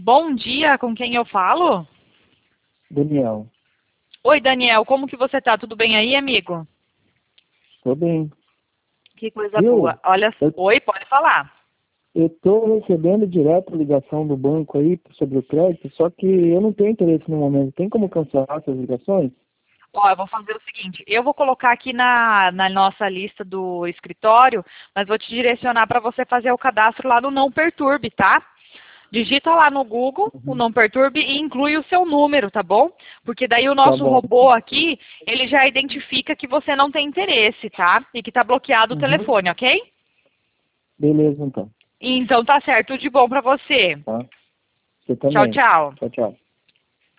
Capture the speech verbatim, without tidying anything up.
Bom dia, com quem eu falo? Daniel. Oi, Daniel, como que você tá? Tudo bem aí, amigo? Tô bem. Que coisa Viu? boa. Olha, Eu, oi, pode falar. eu tô recebendo direto ligação do banco aí sobre o crédito, só que eu não tenho interesse no momento. Tem como cancelar essas ligações? Ó, eu vou fazer o seguinte, eu vou colocar aqui na, na nossa lista do escritório, mas vou te direcionar para você fazer o cadastro lá no Não Perturbe, tá? Digita lá no Google o Uhum. Não Perturbe e inclui o seu número, tá bom? Porque daí o Tá nosso bom. robô aqui, ele já identifica que você não tem interesse, tá? E que tá bloqueado o Uhum. telefone, ok? Beleza, então. Então tá certo, tudo de bom para você. Tá? Você Tchau, também. tchau. Tchau, tchau.